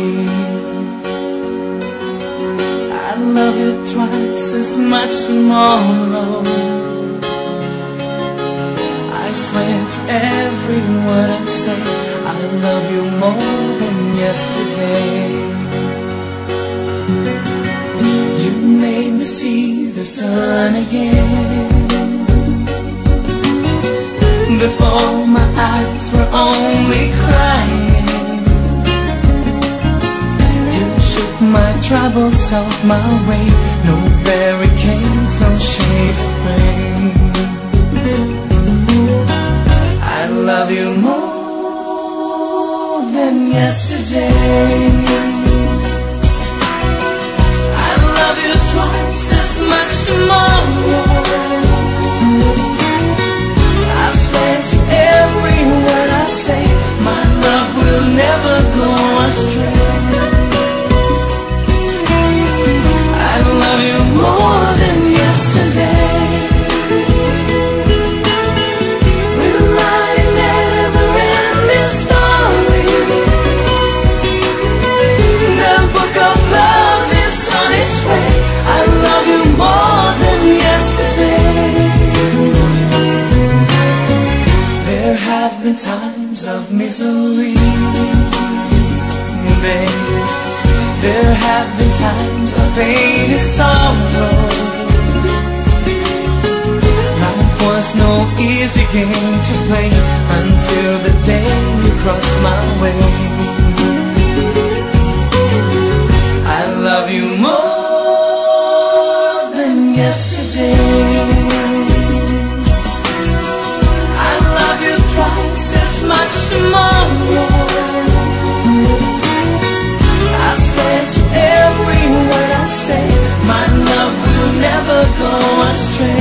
I love you twice as much tomorrow. I swear to every word I say, I love you more than yesterday. You made me see the sun again. Before my eyes were only crying. You shook my troubles off my way. No barricades, no shades of rain. I love you more than yesterday. I love you twice as much tomorrow. Every word I say, my love will never go astray. I love you more than yesterday. We're writing a never-ending story. The book of love is on its way. I love you more than yesterday. There have been times of misery, babe. There have been times of pain and sorrow. Life was no easy game to play until the day you crossed my way. I love you more than yesterday. Twice as much tomorrow. I swear to every word I say, my love will never go astray.